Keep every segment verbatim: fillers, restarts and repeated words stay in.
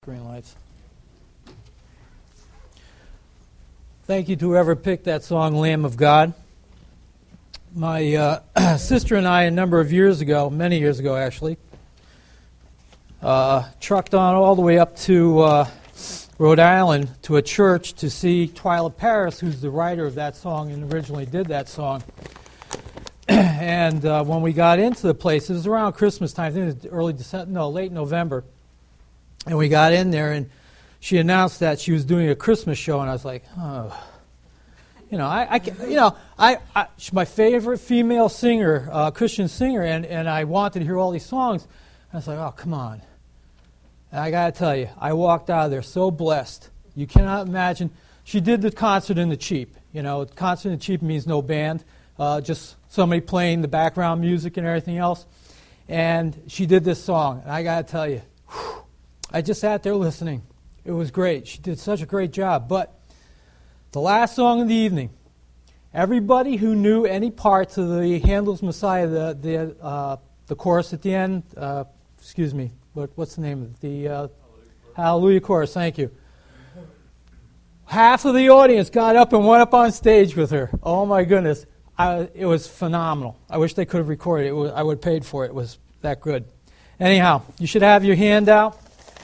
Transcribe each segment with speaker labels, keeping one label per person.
Speaker 1: Green lights. Thank you to whoever picked that song, Lamb of God. My uh, sister and I, a number of years ago, many years ago actually, uh, trucked on all the way up to uh, Rhode Island to a church to see Twyla Paris, who's the writer of that song and originally did that song. and uh, when we got into the place, it was around Christmas time, I think it was early December, no, late November. And we got in there, and she announced that she was doing a Christmas show, and I was like, oh, you know, I, I you know, I, I, she's my favorite female singer, uh, Christian singer, and, and I wanted to hear all these songs. I was like, oh, come on. And I got to tell you, I walked out of there so blessed. You cannot imagine. She did the concert in the cheap. You know, concert in the cheap means no band, uh, just somebody playing the background music and everything else. And she did this song, and I got to tell you, whew, I just sat there listening. It was great. She did such a great job. But the last song of the evening, everybody who knew any parts of the Handel's Messiah, the the uh, the chorus at the end, uh, excuse me, what what's the name of it? The uh, Hallelujah chorus. Thank you. Half of the audience got up and went up on stage with her. Oh my goodness, I, it was phenomenal. I wish they could have recorded it. It was, I would have paid for it. It was that good. Anyhow, you should have your handout.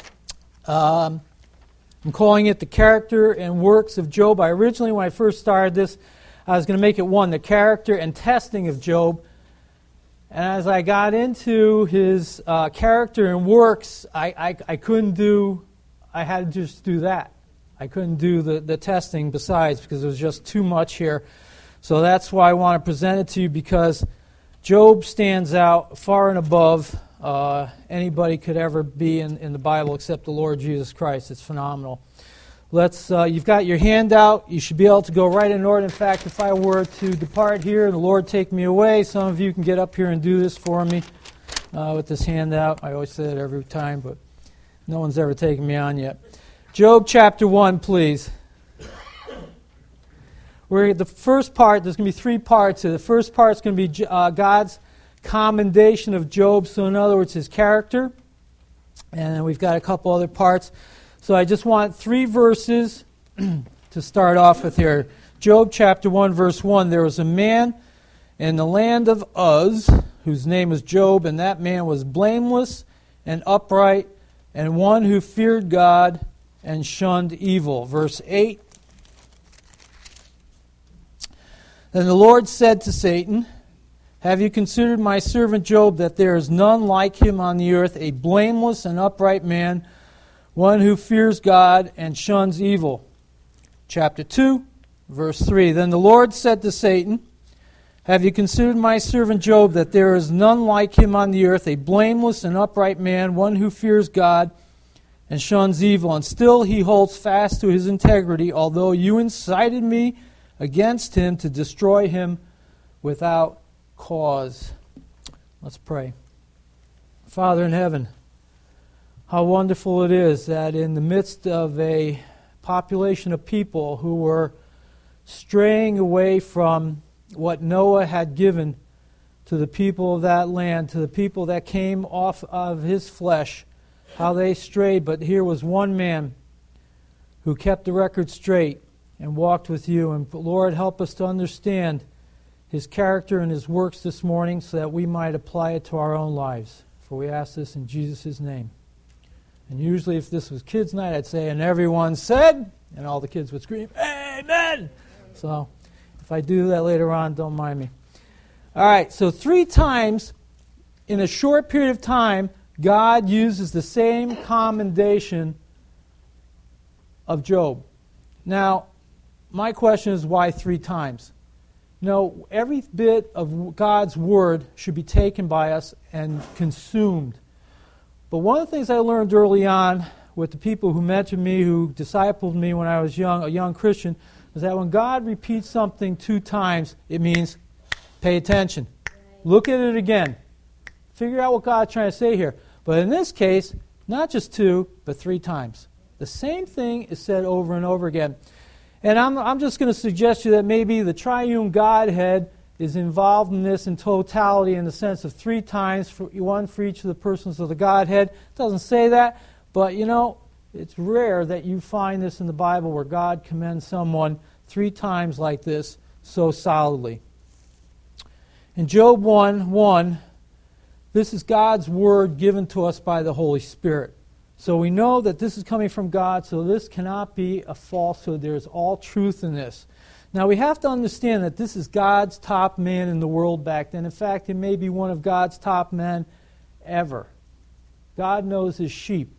Speaker 1: Um, I'm calling it The Character and Works of Job. I originally, when I first started this, I was going to make it one, the character and testing of Job. And as I got into his uh, character and works, I, I, I couldn't do, I had to just do that. I couldn't do the, the testing besides because it was just too much here. So that's why I want to present it to you, because Job stands out far and above Uh, anybody could ever be in, in the Bible except the Lord Jesus Christ. It's phenomenal. Let's. Uh, you've got your handout. You should be able to go right in order. In fact, if I were to depart here and the Lord take me away, some of you can get up here and do this for me uh, with this handout. I always say it every time, but no one's ever taken me on yet. Job chapter one, please. We're the first part. There's going to be three parts here. The first part is going to be uh, God's commendation of Job, so in other words, his character. And then we've got a couple other parts. So I just want three verses to start off with here. Job chapter one, verse one. There was a man in the land of Uz, whose name was Job, and that man was blameless and upright, and one who feared God and shunned evil. Verse eight. Then the Lord said to Satan, have you considered my servant Job, that there is none like him on the earth, a blameless and upright man, one who fears God and shuns evil? Chapter two, verse three. Then the Lord said to Satan, have you considered my servant Job, that there is none like him on the earth, a blameless and upright man, one who fears God and shuns evil? And still he holds fast to his integrity, although you incited me against him to destroy him without cause. Let's pray. Father in heaven, how wonderful it is that in the midst of a population of people who were straying away from what Noah had given to the people of that land, to the people that came off of his flesh, how they strayed, but here was one man who kept the record straight and walked with you. And Lord, help us to understand his character and his works this morning so that we might apply it to our own lives. For we ask this in Jesus' name. And usually if this was kids' night, I'd say, and everyone said, and all the kids would scream, amen! So if I do that later on, don't mind me. All right, so three times in a short period of time, God uses the same commendation of Job. Now, my question is, why three times? No, every bit of God's Word should be taken by us and consumed. But one of the things I learned early on with the people who mentored me, who discipled me when I was young, a young Christian, is that when God repeats something two times, it means pay attention. Look at it again. Figure out what God's trying to say here. But in this case, not just two, but three times. The same thing is said over and over again. And I'm, I'm just going to suggest to you that maybe the triune Godhead is involved in this in totality in the sense of three times, for one for each of the persons of the Godhead. It doesn't say that, but you know, It's rare that you find this in the Bible where God commends someone three times like this so solidly. In Job one one, this is God's word given to us by the Holy Spirit. So we know that this is coming from God, so this cannot be a falsehood. There's all truth in this. Now we have to understand that this is God's top man in the world back then. In fact, it may be one of God's top men ever. God knows his sheep.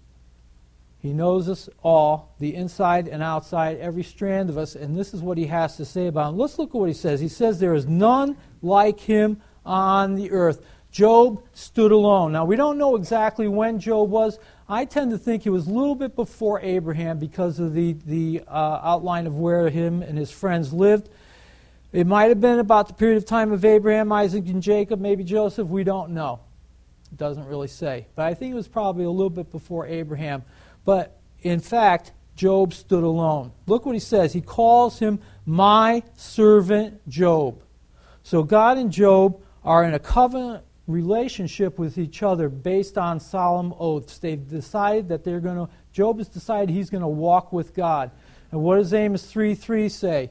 Speaker 1: He knows us all, the inside and outside, every strand of us, and this is what he has to say about him. Let's look at what he says. He says, there is none like him on the earth. Job stood alone. Now, we don't know exactly when Job was. I tend to think it was a little bit before Abraham because of the, the uh, outline of where him and his friends lived. It might have been about the period of time of Abraham, Isaac, and Jacob, maybe Joseph. We don't know. It doesn't really say. But I think it was probably a little bit before Abraham. But, in fact, Job stood alone. Look what he says. He calls him my servant Job. So God and Job are in a covenant relationship with each other based on solemn oaths. They've decided that they're going to, Job has decided he's going to walk with God. And what does Amos three three say?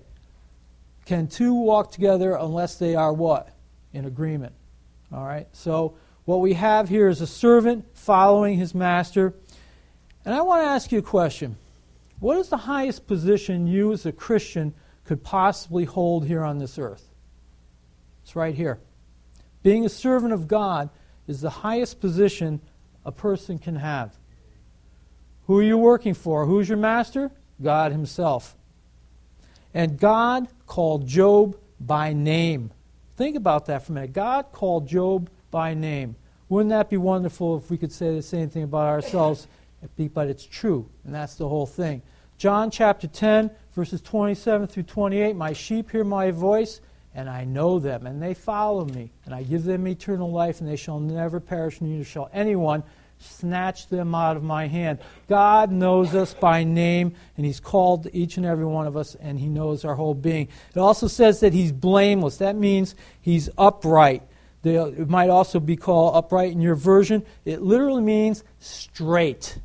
Speaker 1: Can two walk together unless they are what? In agreement. All right? So what we have here is a servant following his master. And I want to ask you a question. What is the highest position you as a Christian could possibly hold here on this earth? It's right here. Being a servant of God is the highest position a person can have. Who are you working for? Who's your master? God himself. And God called Job by name. Think about that for a minute. God called Job by name. Wouldn't that be wonderful if we could say the same thing about ourselves? But it's true, and that's the whole thing. John chapter ten, verses twenty-seven through twenty-eight, my sheep hear my voice, and I know them, and they follow me, and I give them eternal life, and they shall never perish, neither shall anyone snatch them out of my hand. God knows us by name, and he's called each and every one of us, and he knows our whole being. It also says that he's blameless. That means he's upright. It might also be called upright in your version. It literally means straight.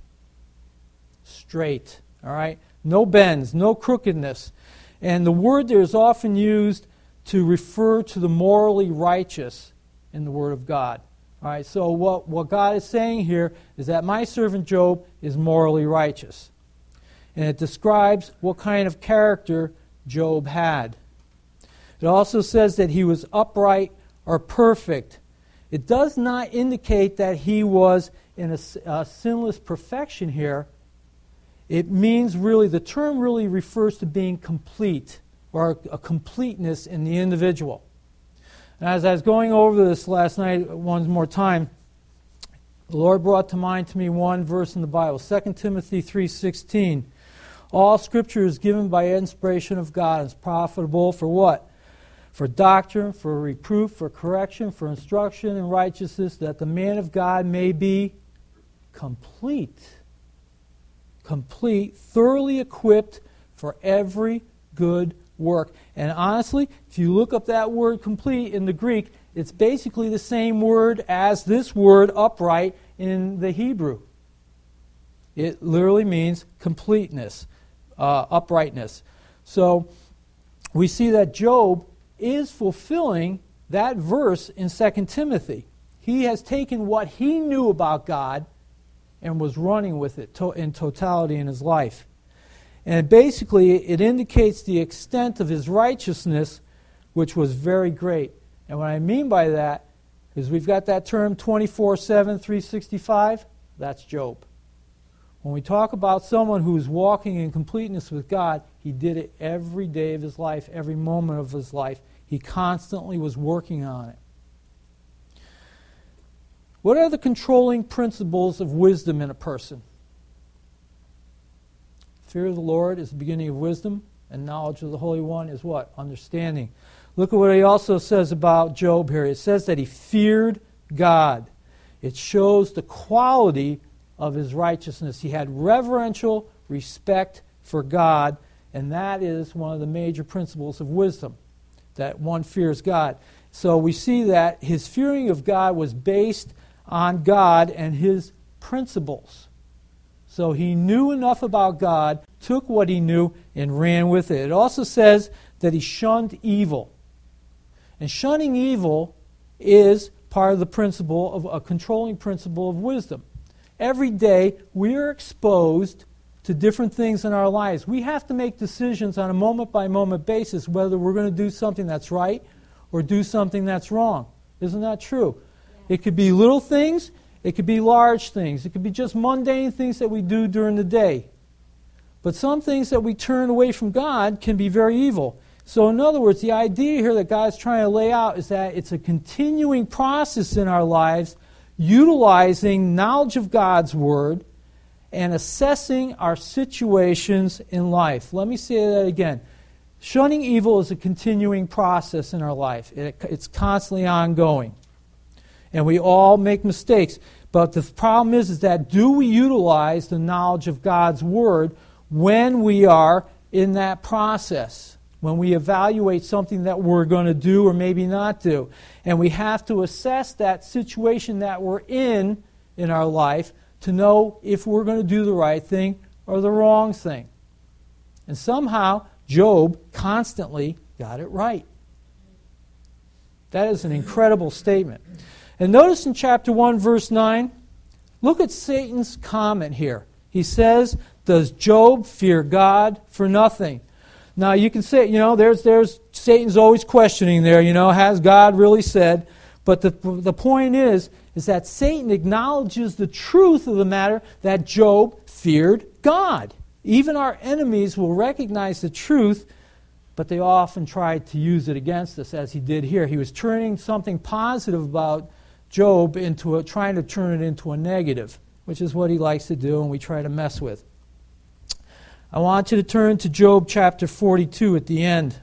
Speaker 1: Straight. All right? No bends, no crookedness. And the word there is often used to refer to the morally righteous in the Word of God. All right, so what, what God is saying here is that my servant Job is morally righteous. And it describes what kind of character Job had. It also says that he was upright or perfect. It does not indicate that he was in a, a sinless perfection here. It means really, the term really refers to being complete, or a completeness in the individual. And as I was going over this last night one more time, the Lord brought to mind to me one verse in the Bible, Second Timothy three sixteen. All Scripture is given by inspiration of God and is profitable for what? For doctrine, for reproof, for correction, for instruction in righteousness, that the man of God may be complete. Complete, thoroughly equipped for every good work. And honestly, if you look up that word complete in the Greek, it's basically the same word as this word upright in the Hebrew. It literally means completeness, uh, uprightness. So we see that Job is fulfilling that verse in Second Timothy. He has taken what he knew about God and was running with it to- in totality in his life. And basically, it indicates the extent of his righteousness, which was very great. And what I mean by that is we've got that term twenty-four seven, three sixty-five. That's Job. When we talk about someone who's walking in completeness with God, he did it every day of his life, every moment of his life. He constantly was working on it. What are the controlling principles of wisdom in a person? Fear of the Lord is the beginning of wisdom, and knowledge of the Holy One is what? Understanding. Look at what he also says about Job here. It says that he feared God. It shows the quality of his righteousness. He had reverential respect for God, and that is one of the major principles of wisdom, that one fears God. So we see that his fearing of God was based on God and his principles. So he knew enough about God, took what he knew, and ran with it. It also says that he shunned evil. And shunning evil is part of the principle of a controlling principle of wisdom. Every day we are exposed to different things in our lives. We have to make decisions on a moment-by-moment basis whether we're going to do something that's right or do something that's wrong. Isn't that true? Yeah. It could be little things. It could be large things. It could be just mundane things that we do during the day. But some things that we turn away from God can be very evil. So in other words, the idea here that God's trying to lay out is that it's a continuing process in our lives, utilizing knowledge of God's Word and assessing our situations in life. Let me say that again. Shunning evil is a continuing process in our life. It, it's constantly ongoing. And we all make mistakes. But the problem is, is that do we utilize the knowledge of God's Word when we are in that process? When we evaluate something that we're going to do or maybe not do. And we have to assess that situation that we're in in our life to know if we're going to do the right thing or the wrong thing. And somehow, Job constantly got it right. That is an incredible statement. And notice in chapter one, verse nine, look at Satan's comment here. He says, does Job fear God for nothing? Now you can say, you know, there's there's Satan's always questioning there, you know, has God really said? But the the point is, is that Satan acknowledges the truth of the matter that Job feared God. Even our enemies will recognize the truth, but they often try to use it against us, as he did here. He was turning something positive about Job into a, trying to turn it into a negative, which is what he likes to do and we try to mess with. I want you to turn to Job chapter forty-two at the end.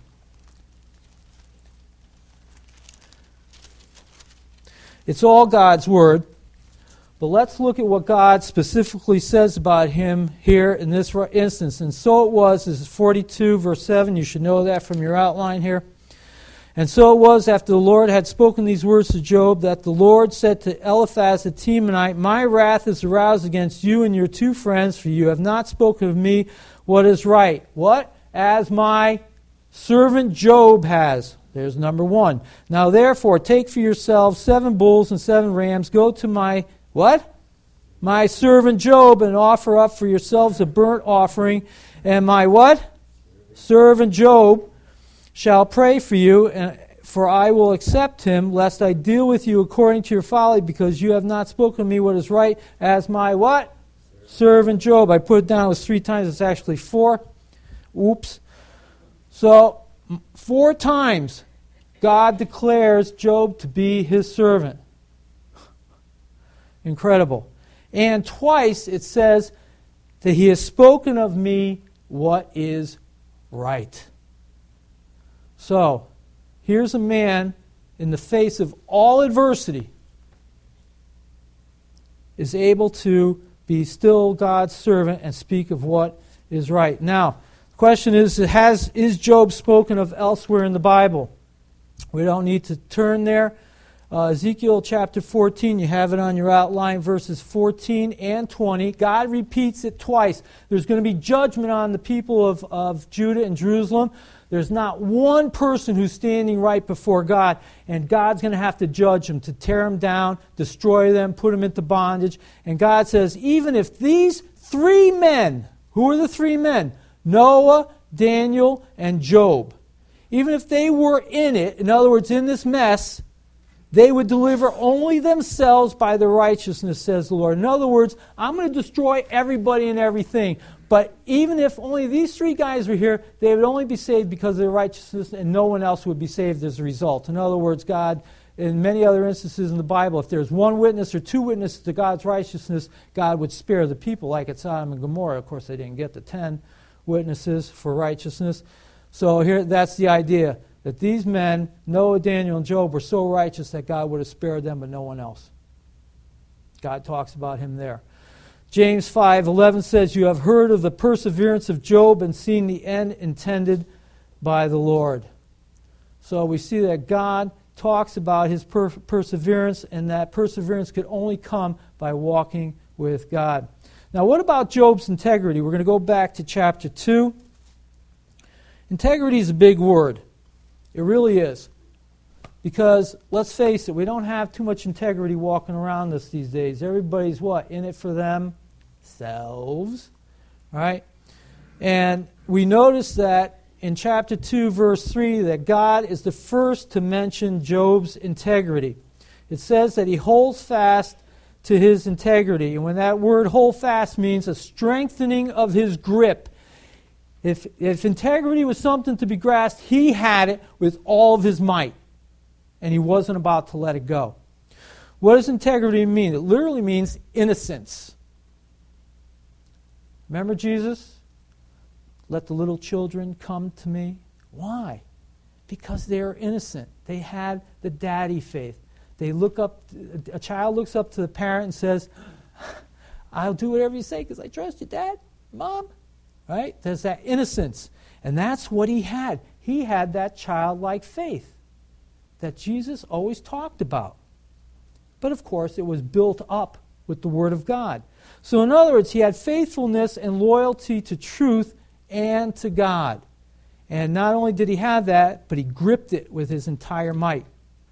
Speaker 1: It's all God's Word, but let's look at what God specifically says about him here in this instance. And so it was, this is forty-two, verse seven. You should know that from your outline here. And so it was, after the Lord had spoken these words to Job, that the Lord said to Eliphaz the Temanite, my wrath is aroused against you and your two friends, for you have not spoken of me what is right. What? As my servant Job has. There's number one. Now therefore, take for yourselves seven bulls and seven rams. Go to my, what? My servant Job, and offer up for yourselves a burnt offering. And my what? Servant Job shall pray for you, and for I will accept him, lest I deal with you according to your folly, because you have not spoken to me what is right, as my what? Servant Job. I put it down, it was three times, it's actually four. Oops. So, four times God declares Job to be his servant. Incredible. And twice it says that he has spoken of me what is right. So, here's a man in the face of all adversity is able to be still God's servant and speak of what is right. Now, the question is, has is Job spoken of elsewhere in the Bible? We don't need to turn there. Uh, Ezekiel chapter fourteen, you have it on your outline, verses fourteen and twenty. God repeats it twice. There's going to be judgment on the people of, of Judah and Jerusalem. There's not one person who's standing right before God, and God's going to have to judge them, to tear them down, destroy them, put them into bondage. And God says, even if these three men, who are the three men? Noah, Daniel, and Job. Even if they were in it, in other words, in this mess, they would deliver only themselves by their righteousness, says the Lord. In other words, I'm going to destroy everybody and everything. But even if only these three guys were here, they would only be saved because of their righteousness, and no one else would be saved as a result. In other words, God, in many other instances in the Bible, if there's one witness or two witnesses to God's righteousness, God would spare the people, like at Sodom and Gomorrah. Of course, they didn't get the ten witnesses for righteousness. So here, that's the idea, that these men, Noah, Daniel, and Job, were so righteous that God would have spared them, but no one else. God talks about him there. James five eleven says, you have heard of the perseverance of Job and seen the end intended by the Lord. So we see that God talks about his per- perseverance, and that perseverance could only come by walking with God. Now, what about Job's integrity? We're going to go back to chapter two. Integrity is a big word. It really is. Because, let's face it, we don't have too much integrity walking around us these days. Everybody's what? In it for themselves. Right? And we notice that in chapter two, verse three, that God is the first to mention Job's integrity. It says that he holds fast to his integrity. And when that word hold fast means a strengthening of his grip. If, if integrity was something to be grasped, he had it with all of his might. And he wasn't about to let it go. What does integrity mean? It literally means innocence. Remember Jesus? Let the little children come to me. Why? Because they are innocent. They had the daddy faith. They look up, a child looks up to the parent and says, I'll do whatever you say because I trust you, Dad, Mom. Right? There's that innocence. And that's what he had. He had that childlike faith that Jesus always talked about. But of course, it was built up with the Word of God. So in other words, he had faithfulness and loyalty to truth and to God. And not only did he have that, but he gripped it with his entire might.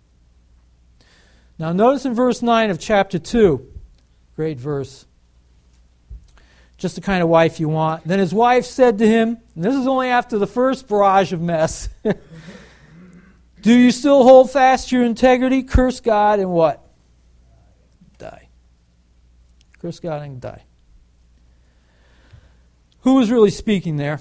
Speaker 1: Now notice in verse nine of chapter two, great verse, just the kind of wife you want. Then his wife said to him, and this is only after the first barrage of mess, do you still hold fast to your integrity? Curse God and what? Die. Curse God and die. Who was really speaking there?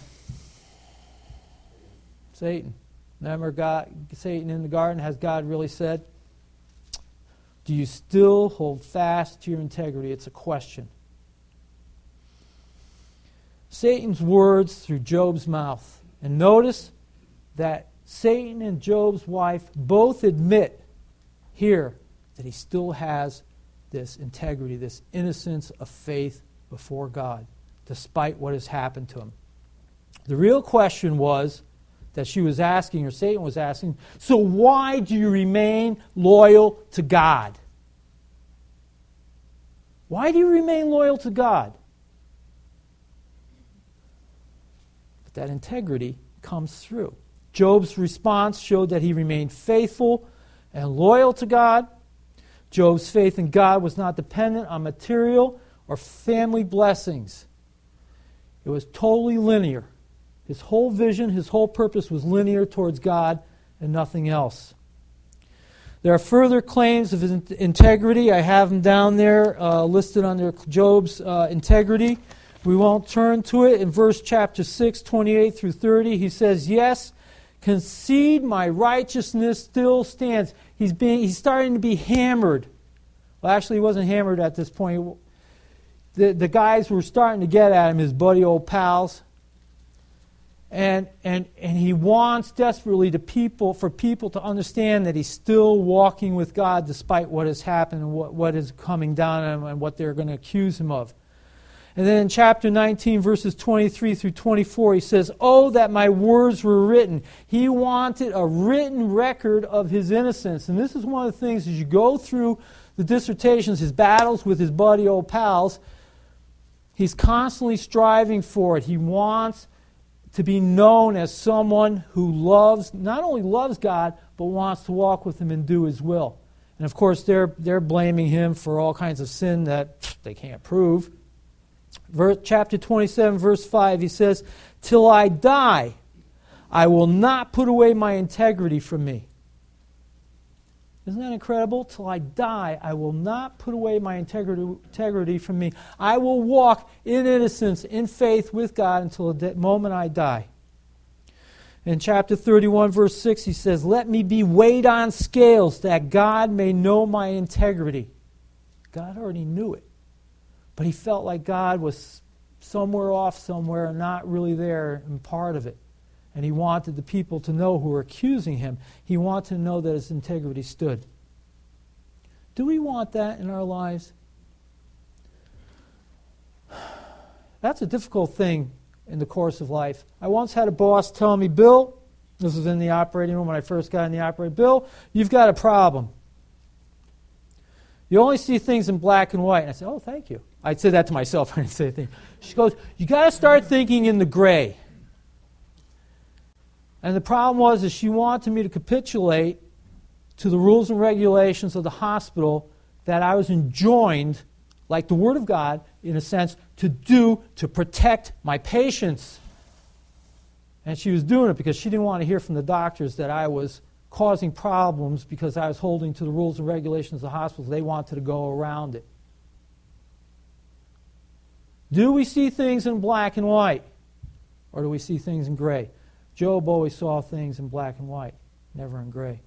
Speaker 1: Satan. Remember God, Satan in the garden, has God really said? Do you still hold fast to your integrity? It's a question. Satan's words through Job's mouth. And notice that Satan and Job's wife both admit here that he still has this integrity, this innocence of faith before God, despite what has happened to him. The real question was that she was asking, or Satan was asking, so why do you remain loyal to God? Why do you remain loyal to God? But that integrity comes through. Job's response showed that he remained faithful and loyal to God. Job's faith in God was not dependent on material or family blessings. It was totally linear. His whole vision, his whole purpose was linear towards God and nothing else. There are further claims of his integrity. I have them down there uh, listed under Job's uh, integrity. We won't turn to it. In verse chapter six, twenty-eight through thirty, he says, yes, concede my righteousness still stands. He's being he's starting to be hammered. Well, actually, he wasn't hammered at this point. The, the guys were starting to get at him, his buddy old pals. And, and, and he wants desperately to people, for people to understand that he's still walking with God despite what has happened and what, what is coming down on him and what they're going to accuse him of. And then in chapter nineteen, verses twenty-three through twenty-four, he says, oh, that my words were written. He wanted a written record of his innocence. And this is one of the things, as you go through the dissertations, his battles with his buddy old pals, he's constantly striving for it. He wants to be known as someone who loves, not only loves God, but wants to walk with Him and do His will. And of course, they're, they're blaming him for all kinds of sin that they can't prove. Verse, chapter twenty-seven, verse five, he says, till I die, I will not put away my integrity from me. Isn't that incredible? Till I die, I will not put away my integrity, integrity from me. I will walk in innocence, in faith with God until the moment I die. In chapter thirty-one, verse six, he says, let me be weighed on scales that God may know my integrity. God already knew it. But he felt like God was somewhere off somewhere, not really there and part of it. And he wanted the people to know who were accusing him. He wanted to know that his integrity stood. Do we want that in our lives? That's a difficult thing in the course of life. I once had a boss tell me, Bill, this was in the operating room when I first got in the operating room, Bill, you've got a problem. You only see things in black and white. And I said, oh, thank you. I said that to myself. I didn't say anything. She goes, you got to start thinking in the gray. And the problem was is she wanted me to capitulate to the rules and regulations of the hospital that I was enjoined, like the Word of God, in a sense, to do to protect my patients. And she was doing it because she didn't want to hear from the doctors that I was causing problems because I was holding to the rules and regulations of the hospitals. They wanted to go around it. Do we see things in black and white? Or do we see things in gray? Job always saw things in black and white, never in gray.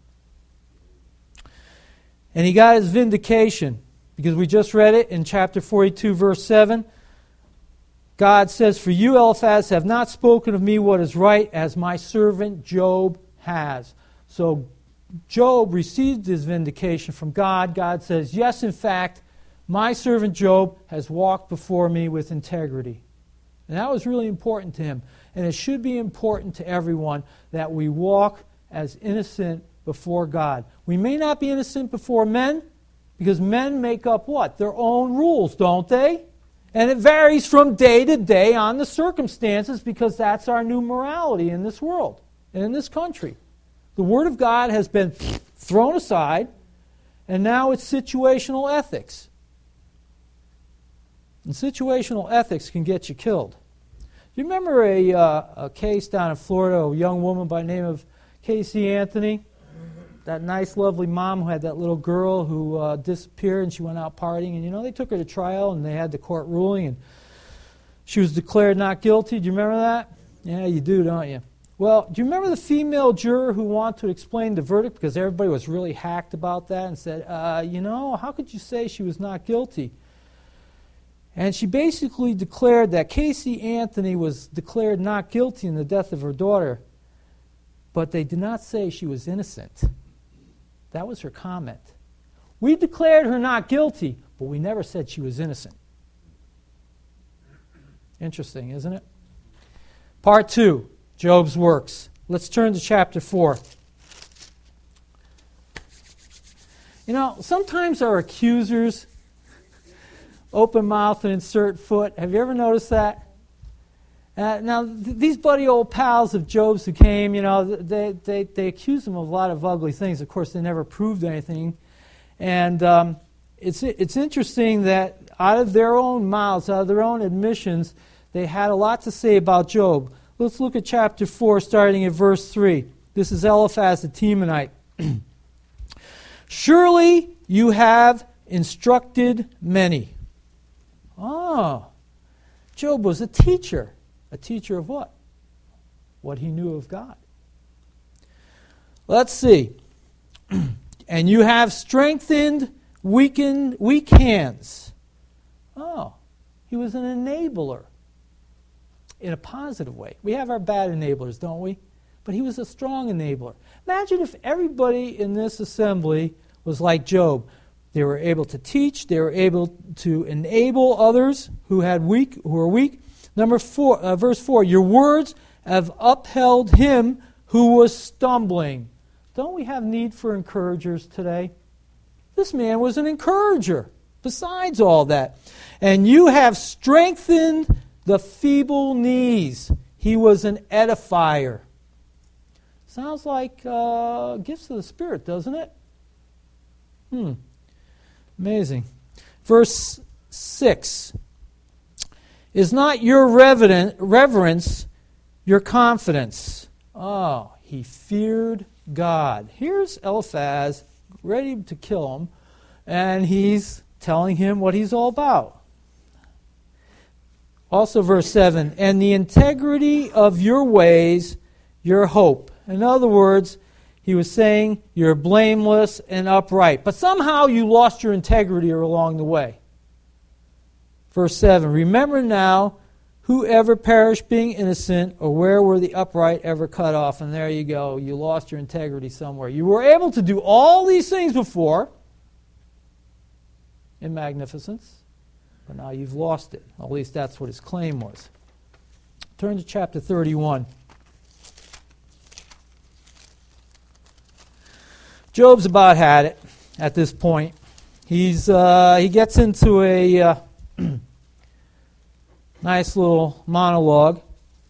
Speaker 1: And he got his vindication, because we just read it in chapter forty-two, verse seven. God says, for you, Eliphaz, have not spoken of me what is right, as my servant Job has. So Job received his vindication from God. God says, yes, in fact, my servant Job has walked before me with integrity. And that was really important to him. And it should be important to everyone that we walk as innocent before God. We may not be innocent before men, because men make up what? Their own rules, don't they? And it varies from day to day on the circumstances, because that's our new morality in this world and in this country. The Word of God has been thrown aside, and now it's situational ethics. And situational ethics can get you killed. Do you remember a, uh, a case down in Florida, a young woman by the name of Casey Anthony? That nice, lovely mom who had that little girl who uh, disappeared, and she went out partying. And, you know, they took her to trial, and they had the court ruling, and she was declared not guilty. Do you remember that? Yeah, you do, don't you? Well, do you remember the female juror who wanted to explain the verdict, because everybody was really hacked about that and said, uh, you know, how could you say she was not guilty? And she basically declared that Casey Anthony was declared not guilty in the death of her daughter, but they did not say she was innocent. That was her comment. We declared her not guilty, but we never said she was innocent. Interesting, isn't it? Part two, Job's works. Let's turn to chapter four. You know, sometimes our accusers open mouth and insert foot. Have you ever noticed that? Uh, now, th- these buddy old pals of Job's who came, you know, they, they, they accused him of a lot of ugly things. Of course, they never proved anything. And um, it's, it's interesting that out of their own mouths, out of their own admissions, they had a lot to say about Job. Let's look at chapter four, starting at verse three. This is Eliphaz the Temanite. Surely you have instructed many. Oh, Job was a teacher. A teacher of what? What he knew of God. Let's see. And you have strengthened weakened, weak hands. Oh, he was an enabler. In a positive way. We have our bad enablers, don't we? But he was a strong enabler. Imagine if everybody in this assembly was like Job. They were able to teach. They were able to enable others who had weak, who were weak. Number four, uh, verse four. Your words have upheld him who was stumbling. Don't we have need for encouragers today? This man was an encourager. Besides all that, and you have strengthened the feeble knees. He was an edifier. Sounds like uh, gifts of the Spirit, doesn't it? Hmm. Amazing. Verse six. Is not your reverent, reverence your confidence? Oh, he feared God. Here's Eliphaz ready to kill him, and he's telling him what he's all about. Also verse seven, and the integrity of your ways, your hope. In other words, he was saying you're blameless and upright, but somehow you lost your integrity along the way. Verse seven, remember now, who ever perished being innocent, or where were the upright ever cut off? And there you go, you lost your integrity somewhere. You were able to do all these things before in magnificence, but now you've lost it. At least that's what his claim was. Turn to chapter thirty-one. Job's about had it at this point. He's uh, he gets into a uh, Nice little monologue.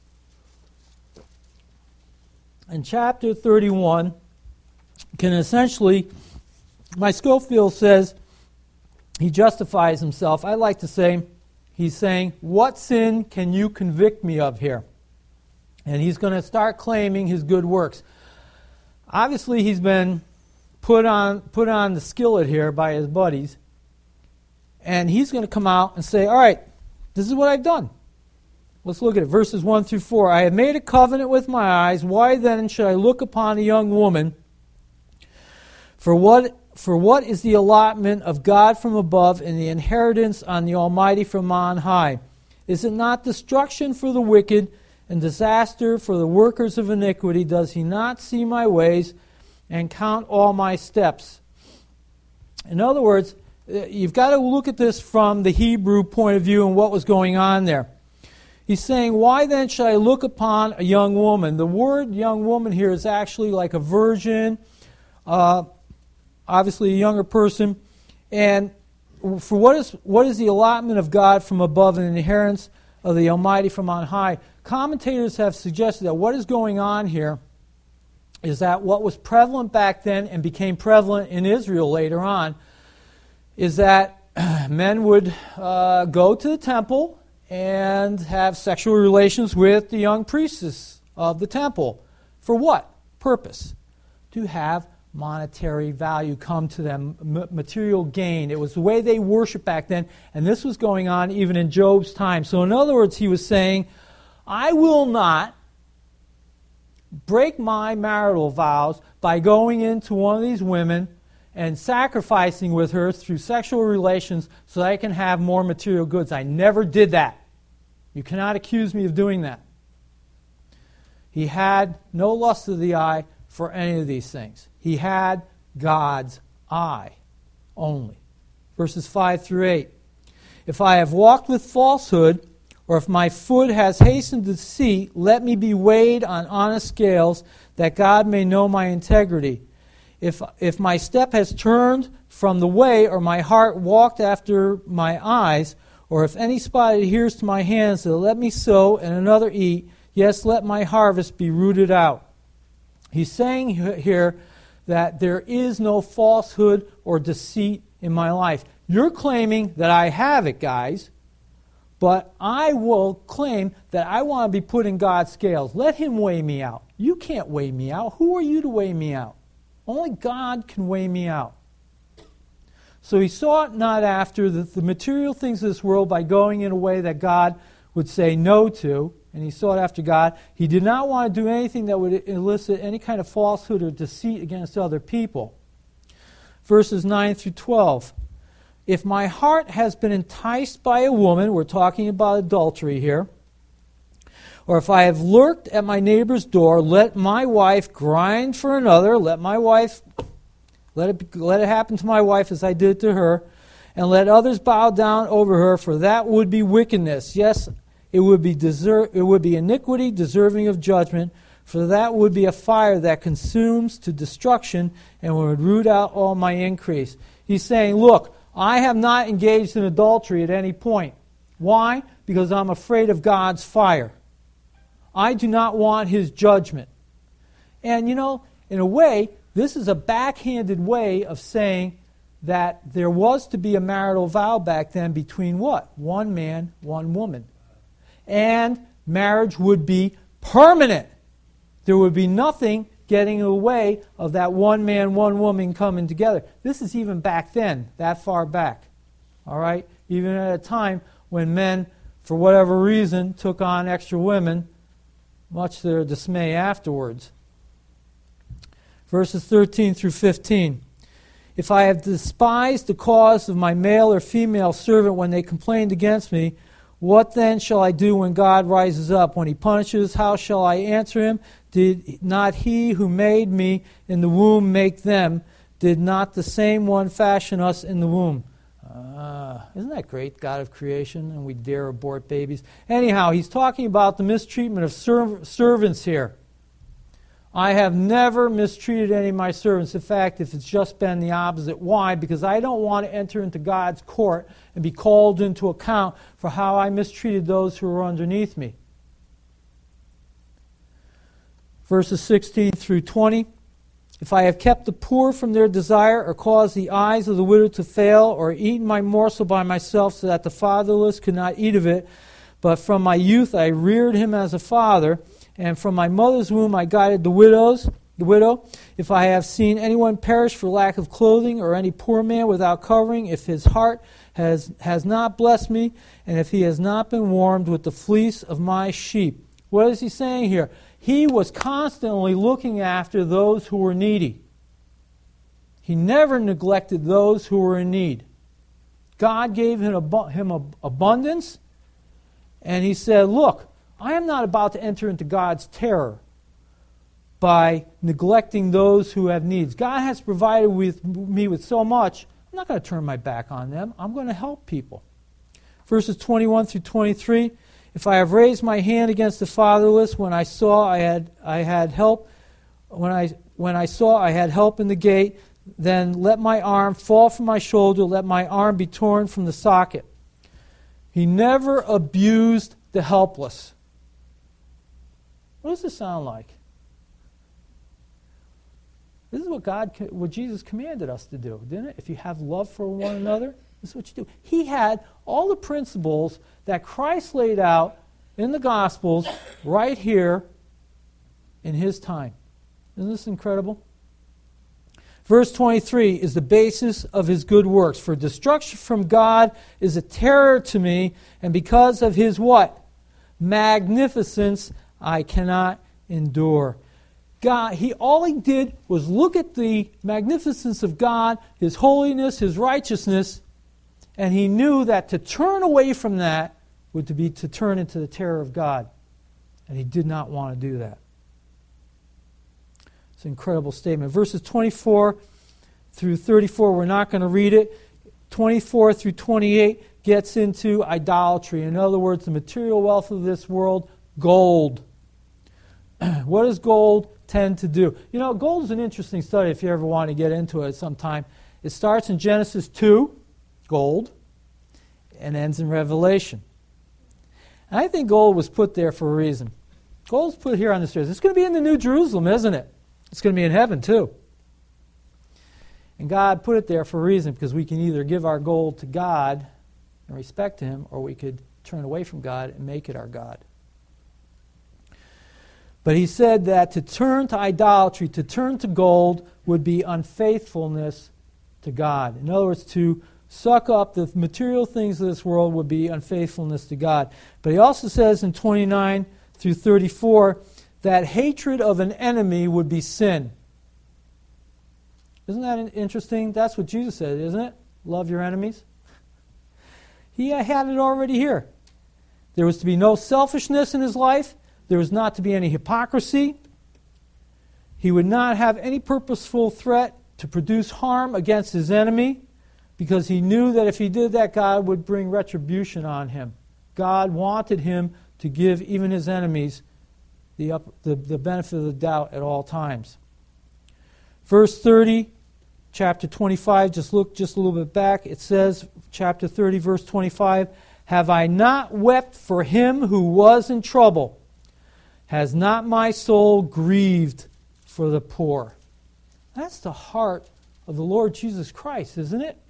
Speaker 1: In chapter thirty-one, can essentially, my Scofield says, he justifies himself. I like to say, he's saying, what sin can you convict me of here? And he's going to start claiming his good works. Obviously, he's been put on put on the skillet here by his buddies. And he's going to come out and say, all right, this is what I've done. Let's look at it. Verses one through four. I have made a covenant with my eyes. Why then should I look upon a young woman? For what, for what is the allotment of God from above and the inheritance on the Almighty from on high? Is it not destruction for the wicked and disaster for the workers of iniquity? Does he not see my ways and count all my steps? In other words, you've got to look at this from the Hebrew point of view and what was going on there. He's saying, why then should I look upon a young woman? The word young woman here is actually like a virgin, uh, obviously a younger person. And for what is what is the allotment of God from above and the inheritance of the Almighty from on high? Commentators have suggested that what is going on here is that what was prevalent back then and became prevalent in Israel later on is that men would uh, go to the temple and have sexual relations with the young priestess of the temple. For what purpose? To have monetary value come to them, m- material gain. It was the way they worshiped back then, and this was going on even in Job's time. So in other words, he was saying, I will not break my marital vows by going into one of these women and sacrificing with her through sexual relations so that I can have more material goods. I never did that. You cannot accuse me of doing that. He had no lust of the eye for any of these things. He had God's eye only. Verses five through eight. If I have walked with falsehood, or if my foot has hastened deceit, let me be weighed on honest scales, that God may know my integrity. If, if my step has turned from the way, or my heart walked after my eyes, or if any spot adheres to my hands, then let me sow and another eat. Yes, let my harvest be rooted out. He's saying here that there is no falsehood or deceit in my life. You're claiming that I have it, guys, but I will claim that I want to be put in God's scales. Let Him weigh me out. You can't weigh me out. Who are you to weigh me out? Only God can weigh me out. So he sought not after the, the material things of this world by going in a way that God would say no to, and he sought after God. He did not want to do anything that would elicit any kind of falsehood or deceit against other people. Verses nine through twelve. If my heart has been enticed by a woman, we're talking about adultery here, or if I have lurked at my neighbor's door, let my wife grind for another, let my wife, let it, let it happen to my wife as I did to her, and let others bow down over her, for that would be wickedness. Yes, it would be deser- it would be iniquity deserving of judgment, for that would be a fire that consumes to destruction and would root out all my increase. He's saying, look, I have not engaged in adultery at any point. Why? Because I'm afraid of God's fire. I do not want His judgment. And you know, in a way, this is a backhanded way of saying that there was to be a marital vow back then between what? One man, one woman. And marriage would be permanent. There would be nothing getting in the way of that one man, one woman coming together. This is even back then, that far back. All right? Even at a time when men, for whatever reason, took on extra women, much to their dismay afterwards. Verses thirteen through fifteen. If I have despised the cause of my male or female servant when they complained against me, what then shall I do when God rises up? When He punishes, how shall I answer Him? Did not He who made me in the womb make them? Did not the same one fashion us in the womb? Uh, isn't that great, God of creation? And we dare abort babies. Anyhow, he's talking about the mistreatment of serv- servants here. I have never mistreated any of my servants. In fact, if it's just been the opposite. Why? Because I don't want to enter into God's court and be called into account for how I mistreated those who were underneath me. Verses sixteen through twenty. If I have kept the poor from their desire, or caused the eyes of the widow to fail, or eaten my morsel by myself so that the fatherless could not eat of it, but from my youth I reared him as a father, and from my mother's womb I guided the widows, the widow. If I have seen anyone perish for lack of clothing, or any poor man without covering, if his heart has, has not blessed me, and if he has not been warmed with the fleece of my sheep. What is he saying here? He was constantly looking after those who were needy. He never neglected those who were in need. God gave him, ab- him ab- abundance, and he said, look, I am not about to enter into God's terror by neglecting those who have needs. God has provided with me with so much, I'm not going to turn my back on them. I'm going to help people. Verses twenty-one through twenty-three. If I have raised my hand against the fatherless, when I saw I had I had help, when I when I saw I had help in the gate, then let my arm fall from my shoulder, let my arm be torn from the socket. He never abused the helpless. What does this sound like? This is what God, what Jesus commanded us to do, didn't it? If you have love for one another, this is what you do. He had all the principles that Christ laid out in the Gospels right here in his time. Isn't this incredible? Verse twenty-three is the basis of his good works. For destruction from God is a terror to me, and because of his what? Magnificence I cannot endure. God, he all he did was look at the magnificence of God, his holiness, his righteousness, and he knew that to turn away from that would to be to turn into the terror of God. And he did not want to do that. It's an incredible statement. Verses twenty-four through thirty-four, we're not going to read it. twenty-four through twenty-eight gets into idolatry. In other words, the material wealth of this world, gold. What does gold tend to do? You know, gold is an interesting study if you ever want to get into it sometime. It starts in Genesis two, gold, and ends in Revelation. And I think gold was put there for a reason. Gold's put here on this earth. It's going to be in the New Jerusalem, isn't it? It's going to be in heaven too. And God put it there for a reason, because we can either give our gold to God and respect him, or we could turn away from God and make it our God. But he said that to turn to idolatry, to turn to gold, would be unfaithfulness to God. In other words, to suck up the material things of this world would be unfaithfulness to God. But he also says in twenty-nine through thirty-four that hatred of an enemy would be sin. Isn't that interesting? That's what Jesus said, isn't it? Love your enemies. He had it already here. There was to be no selfishness in his life. There was not to be any hypocrisy. He would not have any purposeful threat to produce harm against his enemy, because he knew that if he did that, God would bring retribution on him. God wanted him to give even his enemies the, up, the, the benefit of the doubt at all times. Verse thirty, chapter twenty-five, just look just a little bit back. It says, chapter thirty, verse twenty-five, have I not wept for him who was in trouble? Has not my soul grieved for the poor? That's the heart of the Lord Jesus Christ, isn't it?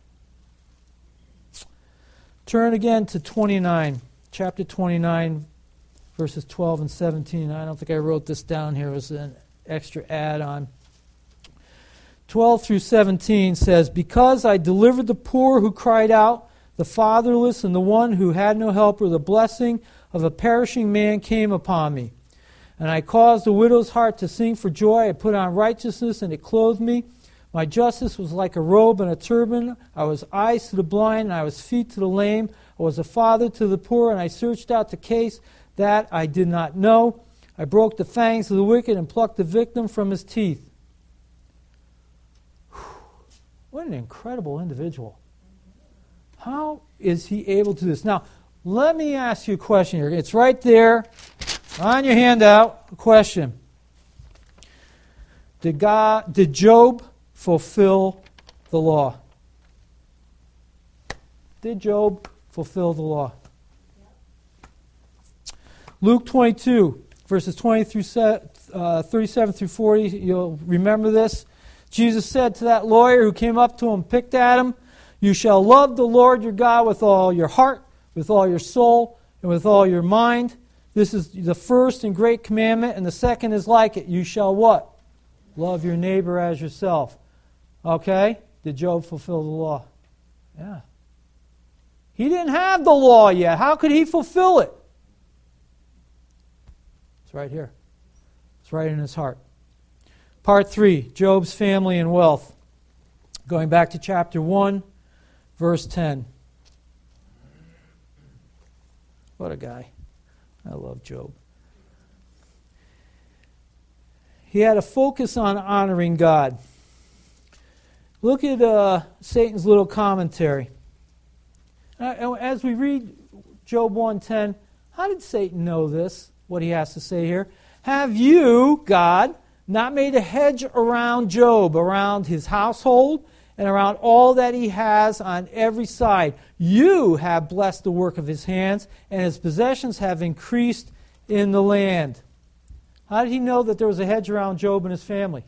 Speaker 1: Turn again to twenty-nine, chapter twenty-nine, verses twelve and seventeen. I don't think I wrote this down here. It was an extra add-on. twelve through seventeen says, because I delivered the poor who cried out, the fatherless and the one who had no helper, the blessing of a perishing man came upon me. And I caused the widow's heart to sing for joy. I put on righteousness, and it clothed me. My justice was like a robe and a turban. I was eyes to the blind, and I was feet to the lame. I was a father to the poor, and I searched out the case that I did not know. I broke the fangs of the wicked and plucked the victim from his teeth. Whew. What an incredible individual. How is he able to do this? Now, let me ask you a question here. It's right there on your handout, a question. Did God, did Job fulfill the law? Did Job fulfill the law? Luke twenty-two, verses twenty through uh, thirty-seven through forty, you'll remember this. Jesus said to that lawyer who came up to him, picked at him, "You shall love the Lord your God with all your heart, with all your soul, and with all your mind. This is the first and great commandment, and the second is like it. You shall" what? Love your neighbor as yourself. Okay? Did Job fulfill the law? Yeah. He didn't have the law yet. How could he fulfill it? It's right here. It's right in his heart. Part three, Job's family and wealth. Going back to chapter one, verse ten. What a guy. I love Job. He had a focus on honoring God. Look at uh, Satan's little commentary. Uh, as we read Job one ten, how did Satan know this? What he has to say here. Have you, God, not made a hedge around Job, around his household, and around all that he has on every side? You have blessed the work of his hands, and his possessions have increased in the land. How did he know that there was a hedge around Job and his family?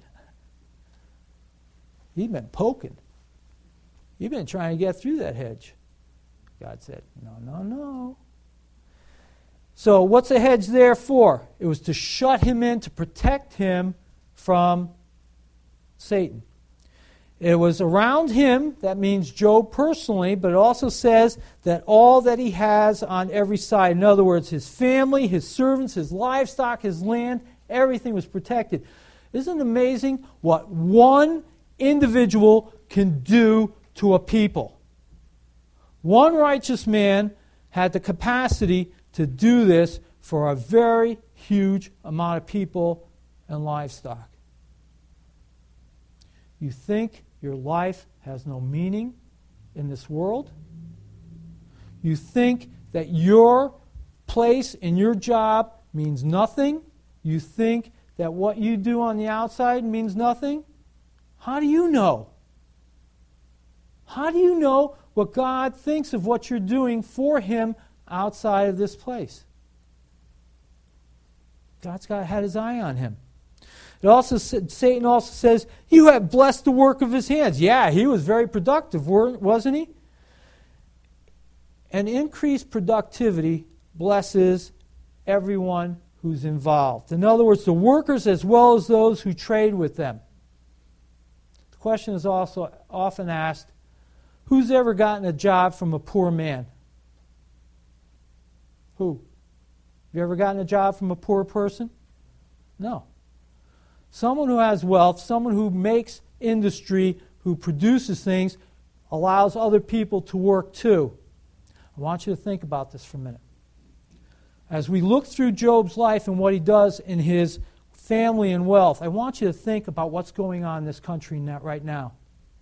Speaker 1: He'd been poking. He'd been trying to get through that hedge. God said, no, no, no. So what's a hedge there for? It was to shut him in, to protect him from Satan. It was around him, that means Job personally, but it also says that all that he has on every side, in other words, his family, his servants, his livestock, his land, everything was protected. Isn't it amazing what one individual can do to a people? One righteous man had the capacity to do this for a very huge amount of people and livestock. You think your life has no meaning in this world? You think that your place in your job means nothing? You think that what you do on the outside means nothing? How do you know? How do you know what God thinks of what you're doing for Him outside of this place? God's got had His eye on him. It also Satan also says, you have blessed the work of his hands. Yeah, he was very productive, wasn't he? And increased productivity blesses everyone who's involved. In other words, the workers as well as those who trade with them. The question is also often asked, who's ever gotten a job from a poor man? Who? Have you ever gotten a job from a poor person? No. Someone who has wealth, someone who makes industry, who produces things, allows other people to work too. I want you to think about this for a minute. As we look through Job's life and what he does in his family and wealth, I want you to think about what's going on in this country right now.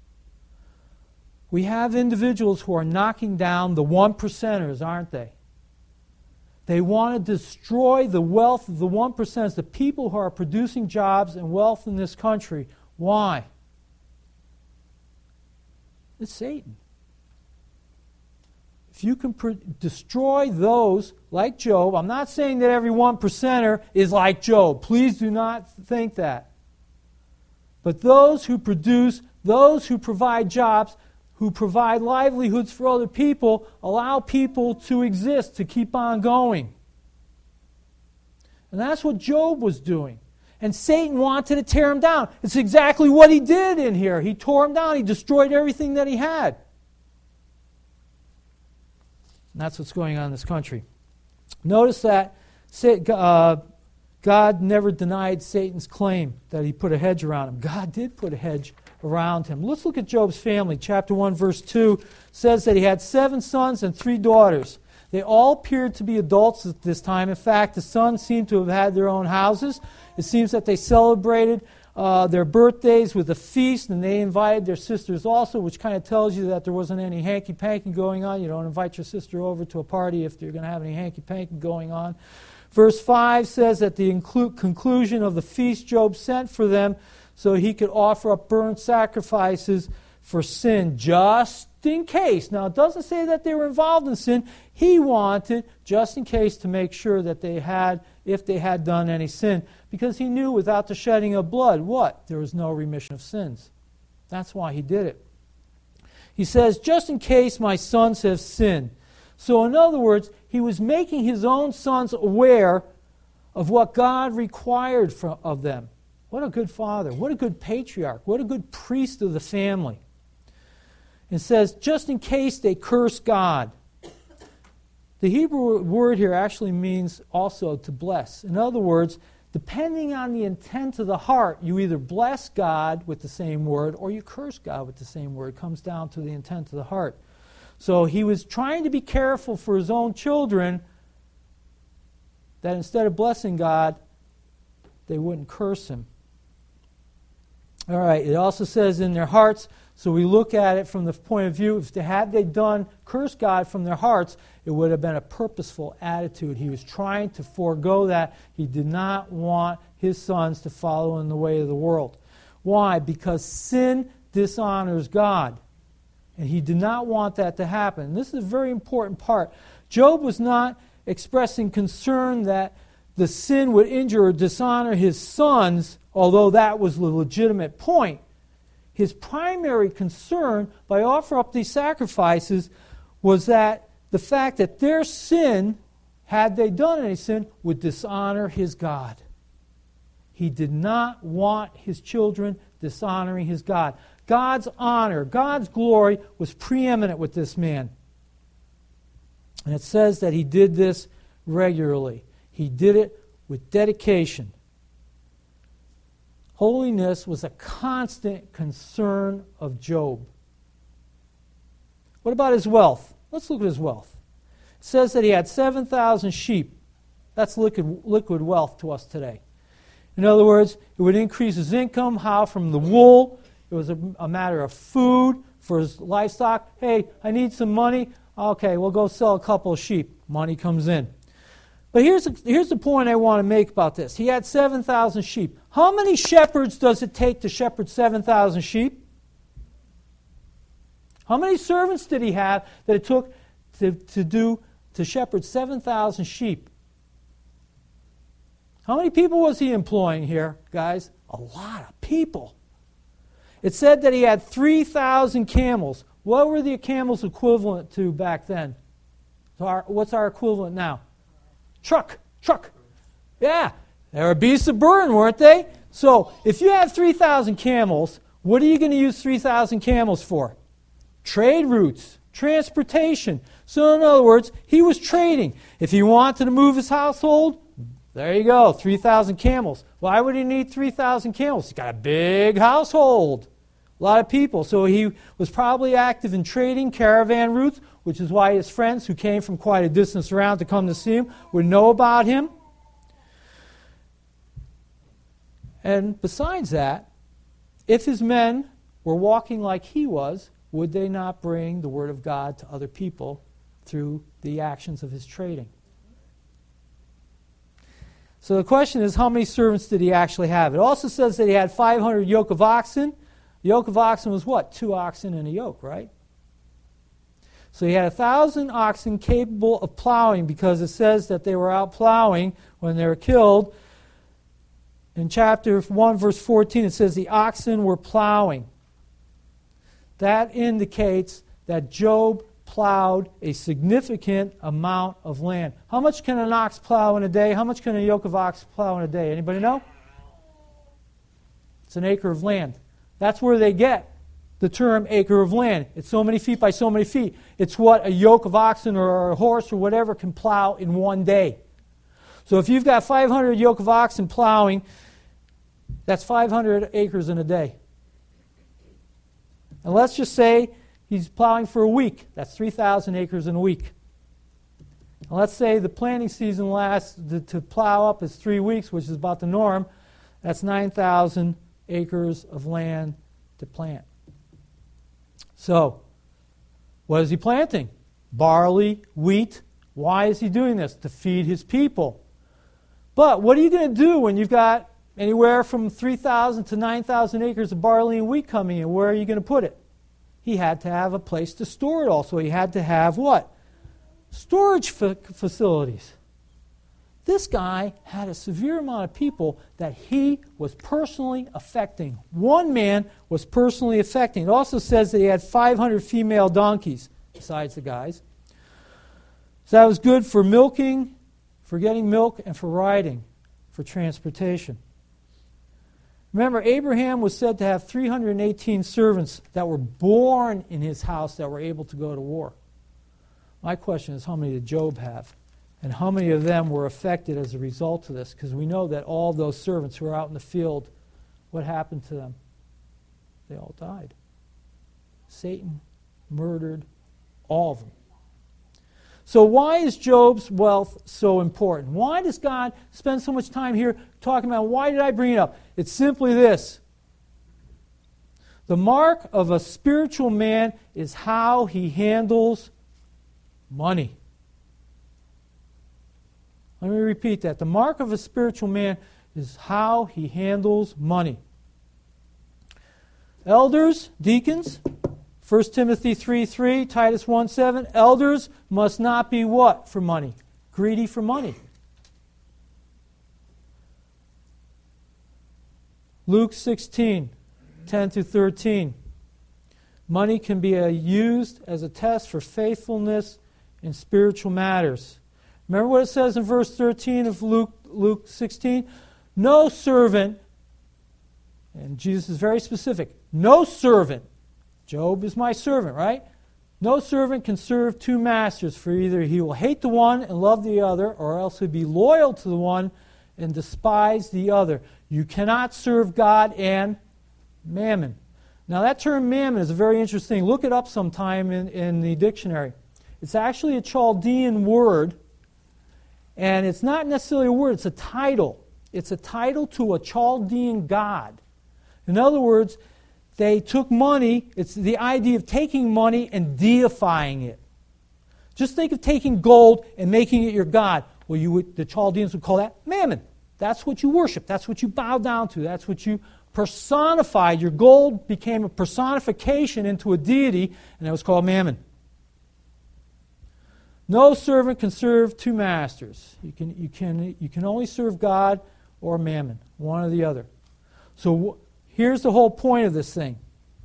Speaker 1: We have individuals who are knocking down the one percenters, aren't they? They want to destroy the wealth of the one percenters, the people who are producing jobs and wealth in this country. Why? It's Satan. If you can pr- destroy those like Job, I'm not saying that every one percenter is like Job. Please do not think that. But those who produce, those who provide jobs, who provide livelihoods for other people, allow people to exist, to keep on going. And that's what Job was doing. And Satan wanted to tear him down. It's exactly what he did in here. He tore him down. He destroyed everything that he had. And that's what's going on in this country. Notice that uh, God never denied Satan's claim that he put a hedge around him. God did put a hedge around him. Let's look at Job's family. Chapter one, verse two says that he had seven sons and three daughters. They all appeared to be adults at this time. In fact, the sons seemed to have had their own houses. It seems that they celebrated uh, their birthdays with a feast, and they invited their sisters also, which kind of tells you that there wasn't any hanky-panky going on. You don't invite your sister over to a party if you're going to have any hanky-panky going on. Verse five says that the inclu- conclusion of the feast Job sent for them so he could offer up burnt sacrifices for sin just in case. Now, it doesn't say that they were involved in sin. He wanted, just in case, to make sure that they had, if they had done any sin, because he knew without the shedding of blood, what? There was no remission of sins. That's why he did it. He says, just in case my sons have sinned. So in other words, he was making his own sons aware of what God required from, of them. What a good father. What a good patriarch. What a good priest of the family. It says, just in case they curse God. The Hebrew word here actually means also to bless. In other words, depending on the intent of the heart, you either bless God with the same word or you curse God with the same word. It comes down to the intent of the heart. So he was trying to be careful for his own children that instead of blessing God, they wouldn't curse him. All right, it also says in their hearts, so we look at it from the point of view, if they had they done curse God from their hearts, it would have been a purposeful attitude. He was trying to forego that. He did not want his sons to follow in the way of the world. Why? Because sin dishonors God. And he did not want that to happen. And this is a very important part. Job was not expressing concern that the sin would injure or dishonor his sons, although that was the legitimate point. His primary concern by offering up these sacrifices was that the fact that their sin, had they done any sin, would dishonor his God. He did not want his children dishonoring his God. God's honor, God's glory was preeminent with this man. And it says that he did this regularly. He did it with dedication. Holiness was a constant concern of Job. What about his wealth? Let's look at his wealth. It says that he had seven thousand sheep. That's liquid, liquid wealth to us today. In other words, it would increase his income. How? From the wool. It was a, a matter of food for his livestock. Hey, I need some money. Okay, we'll go sell a couple of sheep. Money comes in. But here's, a, here's the point I want to make about this. He had seven thousand sheep. How many shepherds does it take to shepherd seven thousand sheep? How many servants did he have that it took to, to do to shepherd seven thousand sheep? How many people was he employing here, guys? A lot of people. It said that he had three thousand camels. What were the camels equivalent to back then? So our, what's our equivalent now? Truck, truck. Yeah, they were beasts of burden, weren't they? So if you have three thousand camels, what are you going to use three thousand camels for? Trade routes, transportation. So in other words, he was trading. If he wanted to move his household, there you go, three thousand camels. Why would he need three thousand camels? He's got a big household, a lot of people. So he was probably active in trading, caravan routes, which is why his friends who came from quite a distance around to come to see him would know about him. And besides that, if his men were walking like he was, would they not bring the word of God to other people through the actions of his trading? So the question is, how many servants did he actually have? It also says that he had five hundred yoke of oxen. The yoke of oxen was what? Two oxen and a yoke, right? So he had a thousand oxen capable of plowing, because it says that they were out plowing when they were killed. In chapter one, verse fourteen, it says the oxen were plowing. That indicates that Job plowed a significant amount of land. How much can an ox plow in a day? How much can a yoke of ox plow in a day? Anybody know? It's an acre of land. That's where they get the term acre of land. It's so many feet by so many feet. It's what a yoke of oxen or a horse or whatever can plow in one day. So if you've got five hundred yoke of oxen plowing, that's five hundred acres in a day. And let's just say he's plowing for a week. That's three thousand acres in a week. And let's say the planting season lasts, to, to plow up is three weeks, which is about the norm. That's nine thousand acres of land to plant. So, what is he planting? Barley, wheat. Why is he doing this? To feed his people. But what are you going to do when you've got Anywhere from three thousand to nine thousand acres of barley and wheat coming in. Where are you going to put it? He had to have a place to store it also. He had to have what? Storage fa- facilities. This guy had a severe amount of people that he was personally affecting. One man was personally affecting. It also says that he had five hundred female donkeys, besides the guys. So that was good for milking, for getting milk, and for riding, for transportation. Remember, Abraham was said to have three hundred eighteen servants that were born in his house that were able to go to war. My question is, how many did Job have? And how many of them were affected as a result of this? Because we know that all those servants who were out in the field, what happened to them? They all died. Satan murdered all of them. So why is Job's wealth so important? Why does God spend so much time here talking about, why did I bring it up? It's simply this. The mark of a spiritual man is how he handles money. Let me repeat that. The mark of a spiritual man is how he handles money. Elders, deacons, First Timothy three three, Titus one seven, elders must not be what for money? Greedy for money. Luke sixteen, ten through thirteen. Money can be uh, used as a test for faithfulness in spiritual matters. Remember what it says in verse thirteen of Luke, Luke sixteen? No servant, and Jesus is very specific, no servant, Job is my servant, right? No servant can serve two masters, for either he will hate the one and love the other, or else he'll be loyal to the one and despise the other. You cannot serve God and mammon. Now that term mammon is very interesting. Look it up sometime in, in the dictionary. It's actually a Chaldean word, and it's not necessarily a word, it's a title. It's a title to a Chaldean god. In other words, they took money, it's the idea of taking money and deifying it. Just think of taking gold and making it your god. Well, you would, the Chaldeans would call that mammon. That's what you worship. That's what you bow down to. That's what you personified. Your gold became a personification into a deity, and that was called mammon. No servant can serve two masters. You can, you can, you can only serve God or mammon, one or the other. So wh- here's the whole point of this thing.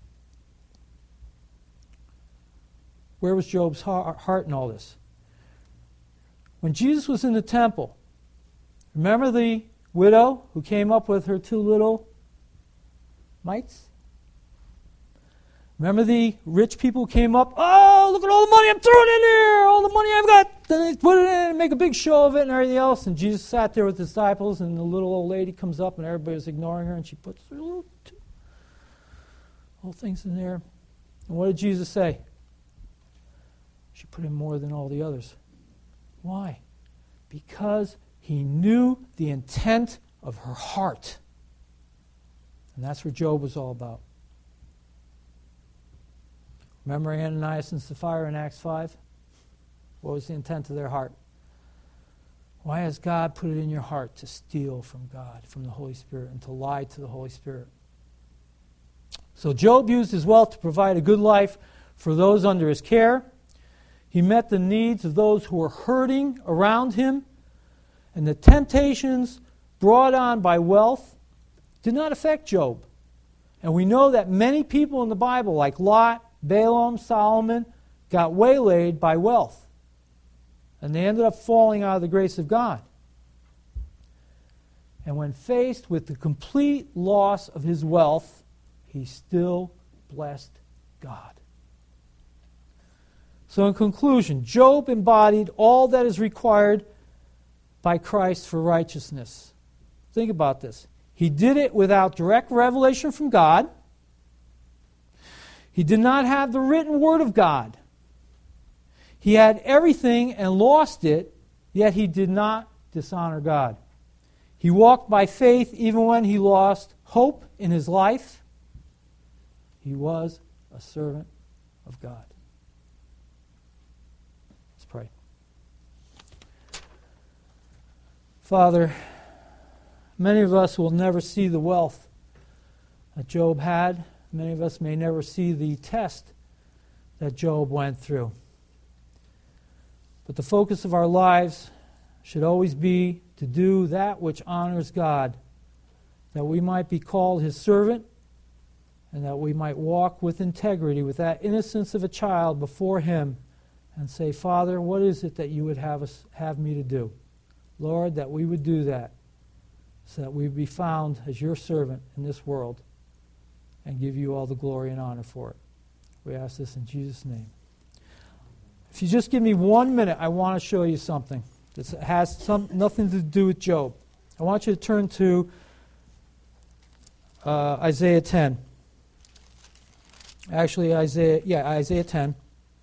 Speaker 1: Where was Job's heart in all this? When Jesus was in the temple, remember the widow who came up with her two little mites? Remember the rich people who came up, oh, look at all the money I'm throwing in here, all the money I've got. Then they put it in and make a big show of it and everything else. And Jesus sat there with his disciples, and the little old lady comes up, and everybody's ignoring her, and she puts her little, two, little things in there. And what did Jesus say? She put in more than all the others. Why? Because he knew the intent of her heart. And that's what Job was all about. Remember Ananias and Sapphira in Acts five? What was the intent of their heart? Why has God put it in your heart to steal from God, from the Holy Spirit, and to lie to the Holy Spirit? So Job used his wealth to provide a good life for those under his care. He met the needs of those who were hurting around him. And the temptations brought on by wealth did not affect Job. And we know that many people in the Bible, like Lot, Balaam, Solomon, got waylaid by wealth. And they ended up falling out of the grace of God. And when faced with the complete loss of his wealth, he still blessed God. So in conclusion, Job embodied all that is required by Christ for righteousness. Think about this. He did it without direct revelation from God. He did not have the written word of God. He had everything and lost it, yet he did not dishonor God. He walked by faith even when he lost hope in his life. He was a servant of God. Let's pray. Father, Many of us will never see the wealth that Job had. Many of us may never see the test that Job went through. But the focus of our lives should always be to do that which honors God, that we might be called His servant, and that we might walk with integrity, with that innocence of a child before Him, and say, Father, what is it that you would have us have me to do? Lord, that we would do that, so that we would be found as your servant in this world, and give you all the glory and honor for it. We ask this in Jesus' name. If you just give me one minute, I want to show you something that has some, nothing to do with Job. I want you to turn to uh, Isaiah ten. Actually, Isaiah, yeah, Isaiah ten.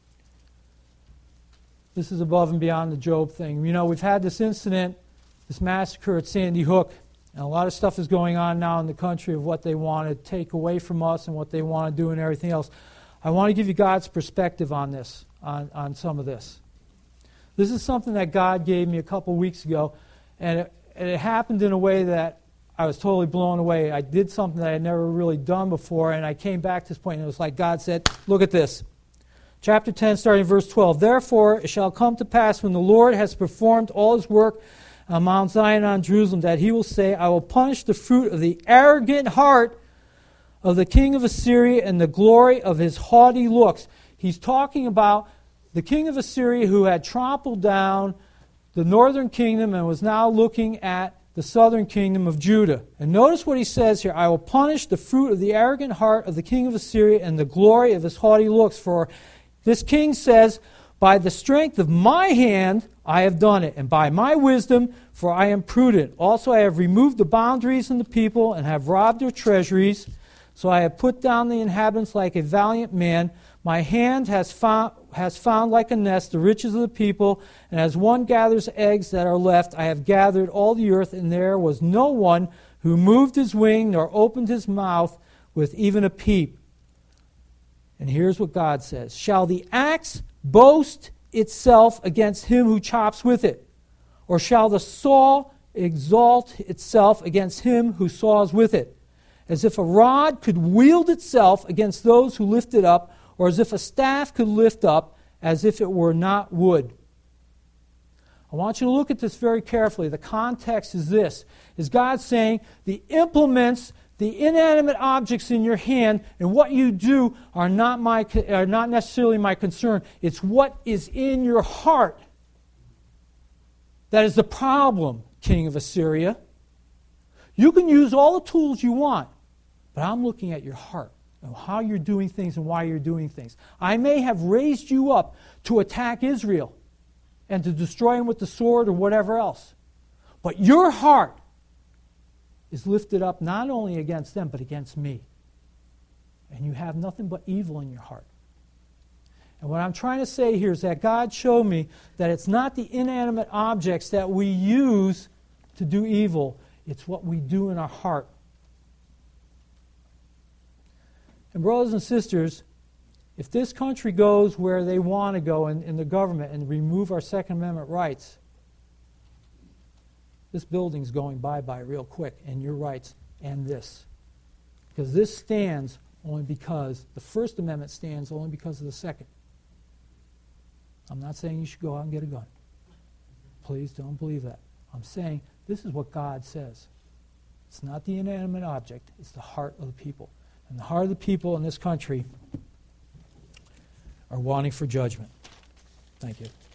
Speaker 1: This is above and beyond the Job thing. You know, we've had this incident, this massacre at Sandy Hook, and a lot of stuff is going on now in the country of what they want to take away from us and what they want to do and everything else. I want to give you God's perspective on this, on, on some of this. This is something that God gave me a couple weeks ago, and it, and it happened in a way that I was totally blown away. I did something that I had never really done before, and I came back to this point, and it was like God said, look at this. Chapter ten, starting verse twelve. Therefore it shall come to pass when the Lord has performed all His work on Mount Zion, on Jerusalem, that He will say, I will punish the fruit of the arrogant heart of the king of Assyria and the glory of his haughty looks. He's talking about the king of Assyria who had trampled down the northern kingdom and was now looking at the southern kingdom of Judah. And notice what he says here. I will punish the fruit of the arrogant heart of the king of Assyria and the glory of his haughty looks. For this king says, by the strength of my hand I have done it, and by my wisdom, for I am prudent. Also I have removed the boundaries in the people and have robbed their treasuries. So I have put down the inhabitants like a valiant man. My hand has found, has found like a nest the riches of the people, and as one gathers eggs that are left, I have gathered all the earth, and there was no one who moved his wing nor opened his mouth with even a peep. And here's what God says. Shall the axe boast itself against him who chops with it? Or shall the saw exalt itself against him who saws with it? As if a rod could wield itself against those who lift it up, or as if a staff could lift up, as if it were not wood. I want you to look at this very carefully. The context is this. Is God saying the implements, the inanimate objects in your hand and what you do are not, my, are not necessarily my concern. It's what is in your heart. That is the problem, king of Assyria. You can use all the tools you want, but I'm looking at your heart and how you're doing things and why you're doing things. I may have raised you up to attack Israel and to destroy him with the sword or whatever else. But your heart is lifted up not only against them, but against me. And you have nothing but evil in your heart. And what I'm trying to say here is that God showed me that it's not the inanimate objects that we use to do evil. It's what we do in our heart. And brothers and sisters, if this country goes where they want to go in, in the government and remove our Second Amendment rights, this building's going bye-bye real quick, and your rights and this. Because this stands only because, the First Amendment stands only because of the Second. I'm not saying you should go out and get a gun. Please don't believe that. I'm saying this is what God says. It's not the inanimate object, it's the heart of the people. And the heart of the people in this country are wanting for judgment. Thank you.